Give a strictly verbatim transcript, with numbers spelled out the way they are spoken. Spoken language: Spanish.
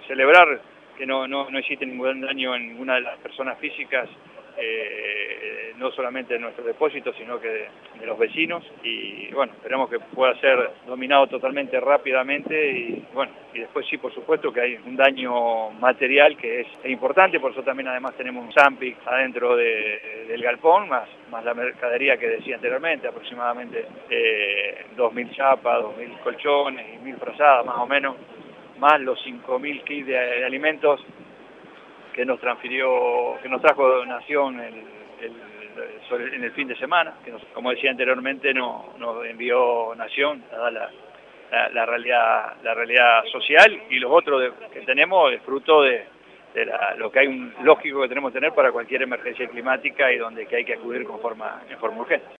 celebrar que no, no, no existe ningún daño en ninguna de las personas físicas, eh, no solamente de nuestro depósito, sino que de, de los vecinos, y bueno, esperamos que pueda ser dominado totalmente rápidamente, y bueno, y después sí, por supuesto que hay un daño material que es, es importante, por eso también además tenemos un Zampic adentro de, del galpón, más, más la mercadería que decía anteriormente, aproximadamente eh, dos mil chapas, dos mil colchones y mil frazadas más o menos, más los cinco mil kits de, de alimentos que nos transfirió, que nos trajo Nación el, el, en el fin de semana, que nos, como decía anteriormente, no, nos envió Nación, dada la, la, la, realidad, la realidad social, y los otros de, que tenemos es fruto de, de la, lo que hay un lógico que tenemos que tener para cualquier emergencia climática y donde que hay que acudir con forma, en forma urgente.